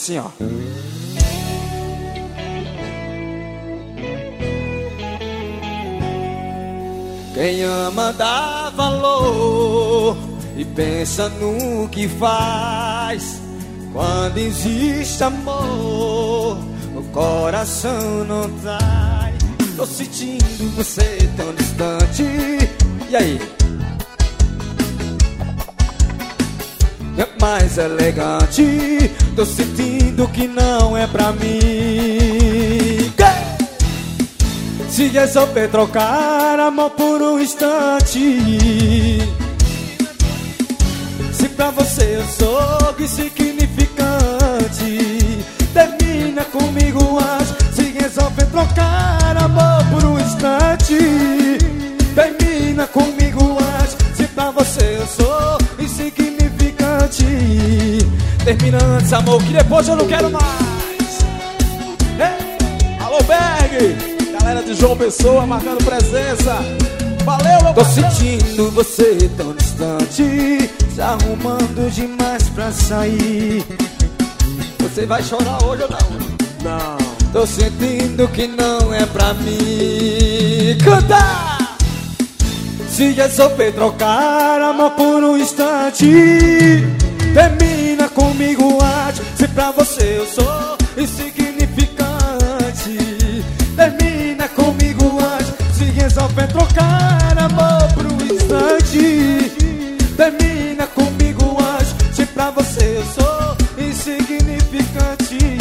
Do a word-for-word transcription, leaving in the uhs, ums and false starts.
Assim, ó. Quem ama dá valor e pensa no que faz. Quando existe amor, o coração não trai. Tô sentindo você tão distante. E aí? É mais elegante. Tô sentindo que não é pra mim. Se resolver trocar amor por um instante, se pra você eu sou insignificante, termina comigo antes. Se resolver trocar amor por um instante, termina comigo antes. Se pra você eu sou insignificante, termina antes, amor, que depois eu não quero mais. Hey! Alô, Berg! Galera de João Pessoa marcando presença. Valeu, meu Tô parceiro. Sentindo você tão distante, se arrumando demais pra sair. Você vai chorar hoje ou não? Não. Tô sentindo que não é pra mim. Canta! Se resolver trocar amor por um instante, termina comigo antes. Se pra você eu sou insignificante, termina comigo antes. Se resolver trocar amor por um instante, termina comigo antes. Se pra você eu sou insignificante,